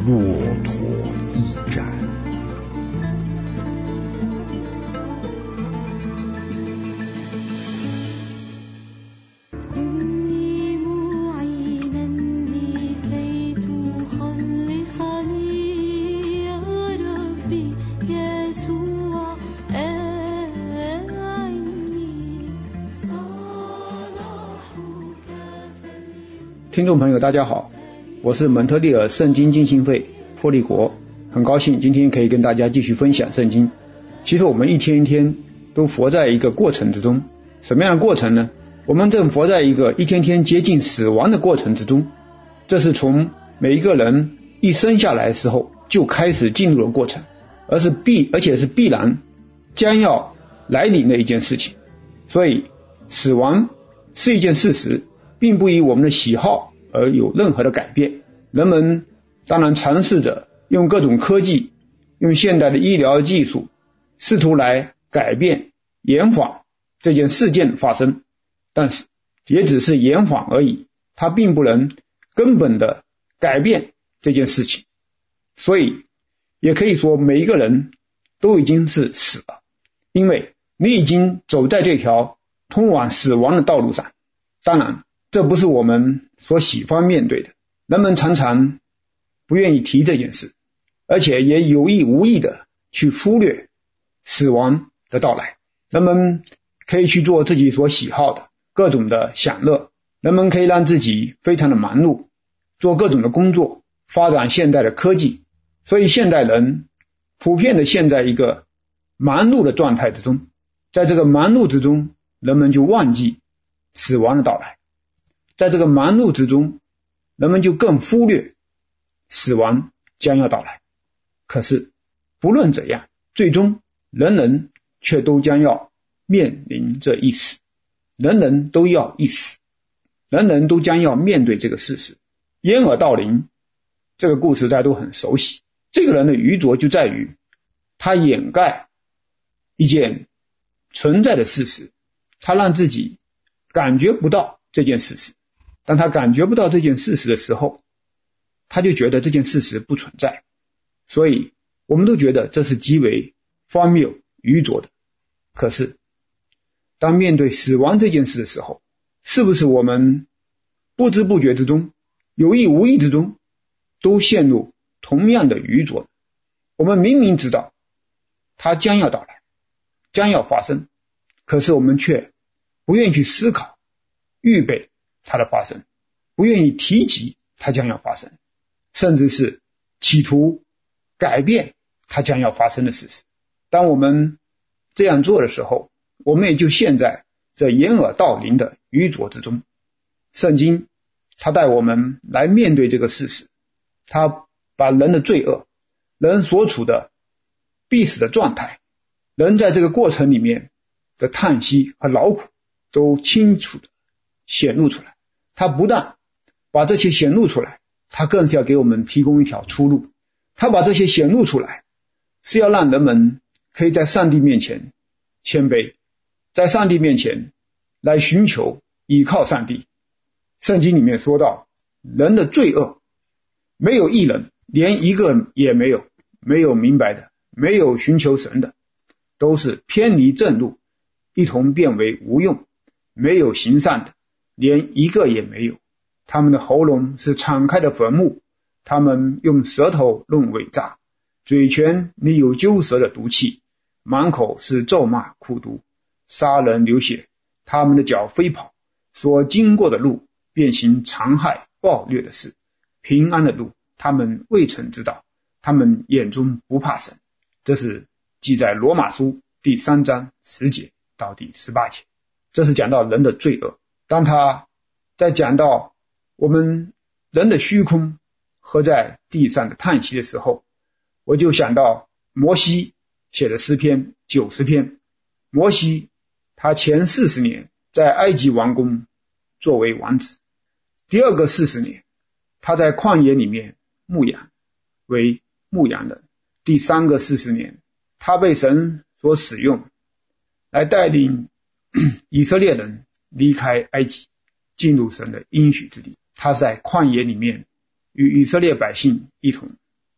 骆驼驿站。 听众朋友大家好，我是蒙特利尔圣经浸信会霍利国，很高兴今天可以跟大家继续分享圣经。其实我们一天一天都活在一个过程之中，什么样的过程呢？我们正活在一个一天天接近死亡的过程之中，这是从每一个人一生下来的时候就开始进入的过程，而且是必然将要来临的一件事情。所以死亡是一件事实，并不以我们的喜好而有任何的改变。人们当然尝试着用各种科技，用现代的医疗技术，试图来改变延缓这件事件的发生，但是也只是延缓而已，它并不能根本的改变这件事情。所以也可以说每一个人都已经是死了，因为你已经走在这条通往死亡的道路上。当然这不是我们所喜欢面对的，人们常常不愿意提这件事，而且也有意无意的去忽略死亡的到来。人们可以去做自己所喜好的各种的享乐，人们可以让自己非常的忙碌，做各种的工作，发展现代的科技。所以现代人普遍的陷在一个忙碌的状态之中，在这个忙碌之中，人们就忘记死亡的到来，在这个忙碌之中，人们就更忽略死亡将要到来。可是不论怎样，最终人人却都将要面临这一死，人人都要一死，人人都将要面对这个事实。掩耳盗铃这个故事大家都很熟悉，这个人的愚拙就在于他掩盖一件存在的事实，他让自己感觉不到这件事实。当他感觉不到这件事实的时候，他就觉得这件事实不存在。所以我们都觉得这是极为荒谬愚拙的。可是当面对死亡这件事的时候，是不是我们不知不觉之中，有意无意之中都陷入同样的愚拙？我们明明知道它将要到来，将要发生，可是我们却不愿意去思考预备它的发生，不愿意提及它将要发生，甚至是企图改变它将要发生的事实。当我们这样做的时候，我们也就陷在这掩耳盗铃的愚拙之中。圣经它带我们来面对这个事实，它把人的罪恶，人所处的必死的状态，人在这个过程里面的叹息和劳苦都清楚的显露出来。他不但把这些显露出来，他更是要给我们提供一条出路。他把这些显露出来，是要让人们可以在上帝面前谦卑，在上帝面前来寻求依靠上帝。圣经里面说到，人的罪恶没有一人，连一个也没有，没有明白的，没有寻求神的，都是偏离正路，一同变为无用，没有行善的，连一个也没有。他们的喉咙是敞开的坟墓，他们用舌头弄伪诈，嘴唇里有揪舌的毒气，满口是咒骂苦毒，杀人流血，他们的脚飞跑，所经过的路便行残害暴虐的事，平安的路他们未曾知道，他们眼中不怕神。这是记在罗马书第3章10节到第18节。这是讲到人的罪恶。当他在讲到我们人的虚空和在地上的叹息的时候，我就想到摩西写的诗篇90篇。摩西他前40年在埃及王宫作为王子，第二个40年他在旷野里面牧羊为牧羊人，第三个40年他被神所使用来带领以色列人离开埃及，进入神的应许之地。他在旷野里面与以色列百姓一同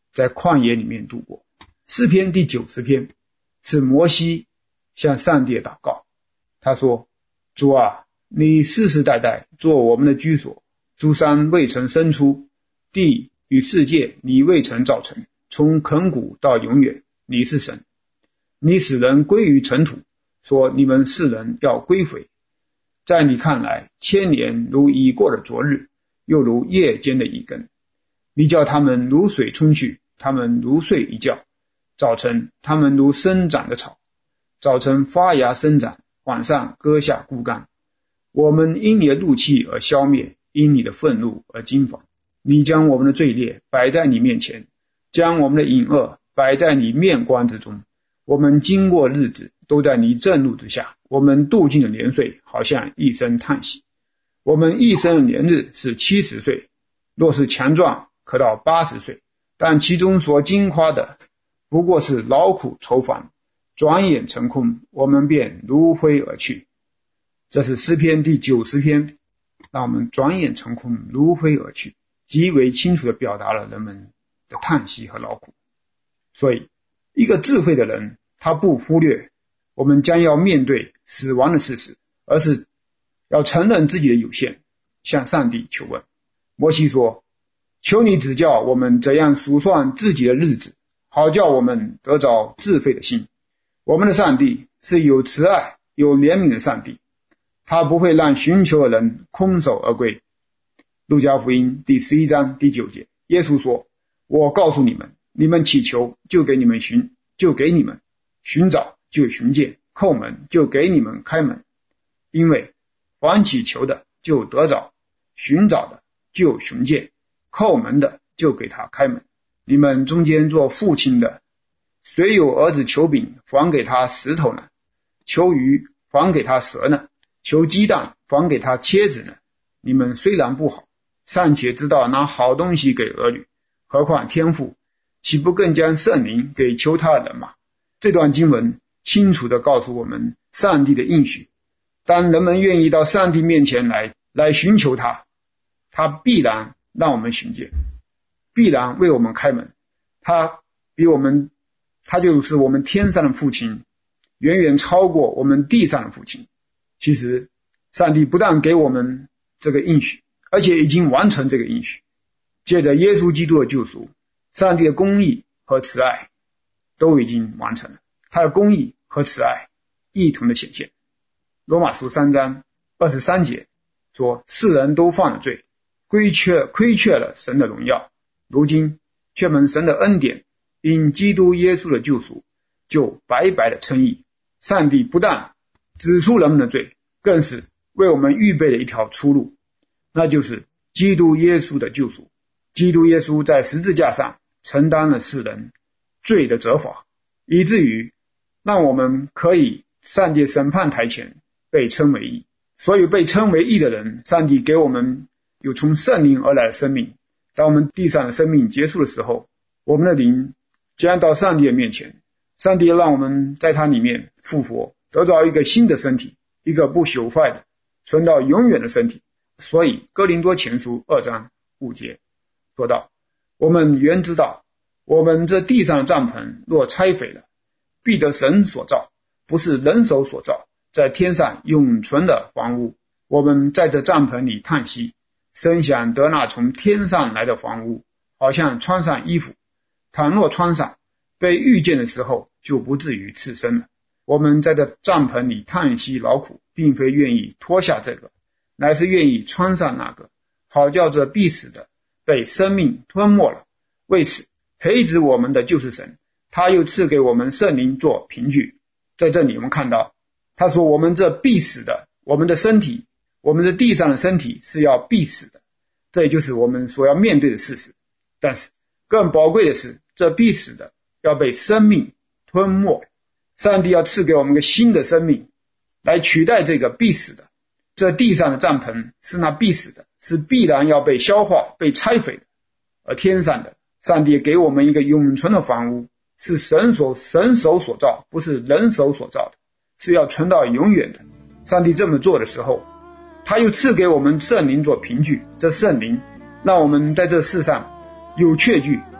在旷野里面度过。诗篇第90篇是摩西向上帝祷告，他说，主啊，你世世代代做我们的居所，诸山未曾生出，地与世界你未曾造成，从亘古到永远，你是神。你使人归于尘土，说你们世人要归回。在你看来，千年如已过的昨日，又如夜间的一更。你叫他们如水冲去，他们如睡一觉。早晨他们如生长的草，早晨发芽生长，晚上割下枯干。我们因你的怒气而消灭，因你的愤怒而惊惶。你将我们的罪孽摆在你面前，将我们的隐恶摆在你面光之中。我们经过日子都在你震怒之下，我们度尽的年岁好像一声叹息。我们一生的年日是70岁，若是强壮可到80岁，但其中所经夸的不过是劳苦愁烦，转眼成空，我们便如灰而去。这是诗篇第90篇，让我们转眼成空，如灰而去，极为清楚地表达了人们的叹息和劳苦。所以一个智慧的人，他不忽略我们将要面对死亡的事实，而是要承认自己的有限，向上帝求问。摩西说，求你指教我们怎样数算自己的日子，好叫我们得着智慧的心。我们的上帝是有慈爱有怜悯的上帝，他不会让寻求的人空手而归。路加福音第11章第9节，耶稣说，我告诉你们，你们祈求就给你们寻，就给你们寻找就寻见，叩门就给你们开门。因为凡祈求的就得着，寻找的就寻见，叩门的就给他开门。你们中间做父亲的，谁有儿子求饼，反给他石头呢？求鱼，反给他蛇呢？求鸡蛋，反给他蝎子呢？你们虽然不好，尚且知道拿好东西给儿女，何况天父，岂不更将圣灵给求他的人吗？这段经文清楚地告诉我们上帝的应许，当人们愿意到上帝面前来寻求他，他必然让我们寻见，必然为我们开门。他就是我们天上的父亲，远远超过我们地上的父亲。其实上帝不但给我们这个应许，而且已经完成这个应许。借着耶稣基督的救赎，上帝的公义和慈爱都已经完成了，他的公义和慈爱一同的显现。罗马书3章23节说，世人都犯了罪，亏缺了神的荣耀，如今却蒙神的恩典，因基督耶稣的救赎，就白白的称义。上帝不但指出人们的罪，更是为我们预备了一条出路，那就是基督耶稣的救赎。基督耶稣在十字架上承担了世人罪的责罚，以至于让我们可以上帝审判台前被称为义。所有被称为义的人，上帝给我们有从圣灵而来的生命。当我们地上的生命结束的时候，我们的灵将到上帝的面前，上帝让我们在他里面复活，得到一个新的身体，一个不朽坏的存到永远的身体。所以哥林多前书2章5节说道，我们原知道，我们这地上的帐篷若拆毁了，必得神所造，不是人手所造，在天上永存的房屋。我们在这帐篷里叹息，深想得那从天上来的房屋，好像穿上衣服，倘若穿上，被遇见的时候就不至于赤身了。我们在这帐篷里叹息劳苦，并非愿意脱下这个，乃是愿意穿上那个，好叫这必死的被生命吞没了。为此培植我们的就是神，他又赐给我们圣灵做凭据。在这里我们看到他说，我们这必死的，我们的身体，我们这地上的身体是要必死的，这也就是我们所要面对的事实。但是更宝贵的是，这必死的要被生命吞没，上帝要赐给我们一个新的生命来取代这个必死的。这地上的帐篷是那必死的，是必然要被消化被拆毁的，而天上的上帝给我们一个永存的房屋，是神手所造，不是人手所造的，是要存到永远的。上帝这么做的时候，他又赐给我们圣灵做凭据，这圣灵让我们在这世上有确据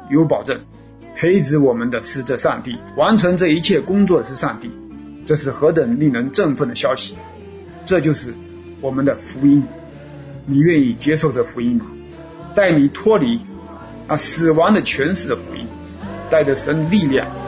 有保证，培植我们的是这上帝，完成这一切工作的是上帝。这是何等令人振奋的消息！这就是我们的福音，你愿意接受这福音吗？带你脱离死亡的权势的福音，带着神力量